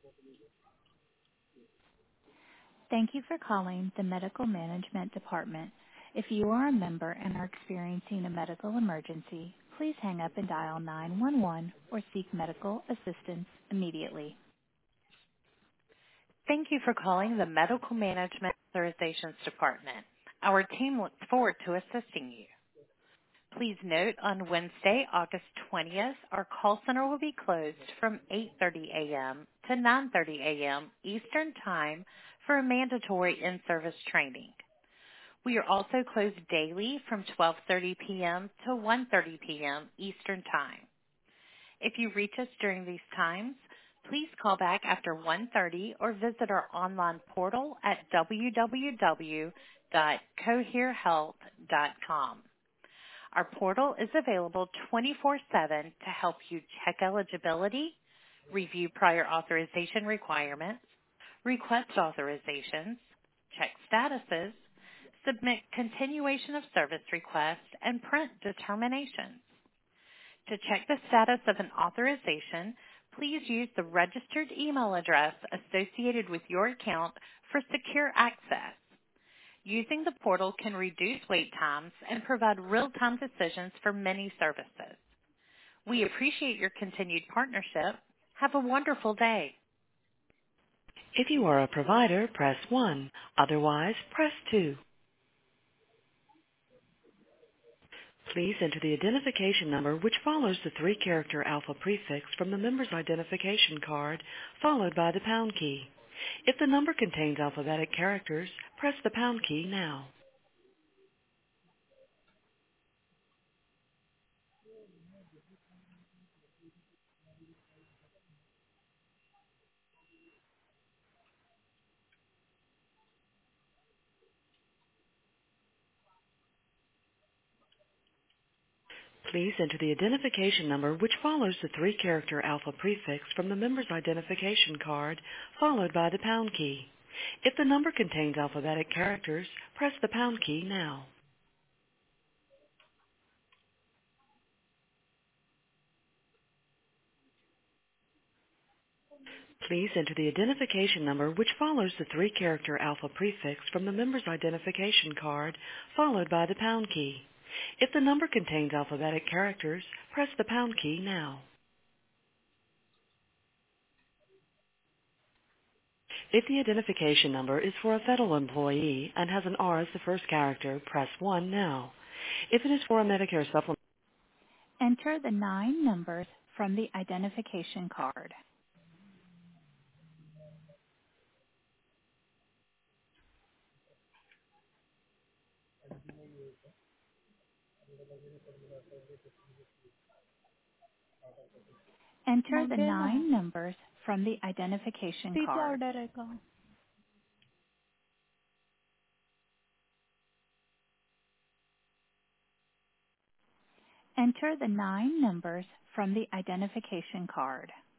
Thank you for calling the Medical Management Department. If you are a member and are experiencing a medical emergency, please hang up and dial 911 or seek medical assistance immediately. Thank you for calling the Medical Management Authorizations Department. Our team looks forward to assisting you. Please note on Wednesday, August 20th, our call center will be closed from 8:30 a.m. to 9:30 a.m. Eastern Time for a mandatory in-service training. We are also closed daily from 12:30 p.m. to 1:30 p.m. Eastern Time. If you reach us during these times, please call back after 1:30 or visit our online portal at www.coherehealth.com. Our portal is available 24/7 to help you check eligibility, review prior authorization requirements, request authorizations, check statuses, submit continuation of service requests, and print determinations. To check the status of an authorization, please use the registered email address associated with your account for secure access. Using the portal can reduce wait times and provide real-time decisions for many services. We appreciate your continued partnership. Have a wonderful day. If you are a provider, press 1. Otherwise, press 2. Please enter the identification number which follows the 3-character alpha prefix from the member's identification card, followed by the pound key. If the number contains alphabetic characters, press the pound key now. Please enter the identification number which follows the 3-character alpha prefix from the member's identification card, followed by the pound key. If the number contains alphabetic characters, press the pound key now. Please enter the identification number which follows the 3-character alpha prefix from the member's identification card, followed by the pound key. If the number contains alphabetic characters, press the pound key now. If the identification number is for a federal employee and has an R as the first character, press 1 now. If it is for a Medicare supplement, enter the 9 numbers from the identification card. Enter the Baghel ना 9 numbers from the identification तीच card. Order आहे का Enter the 9 numbers from the identification card.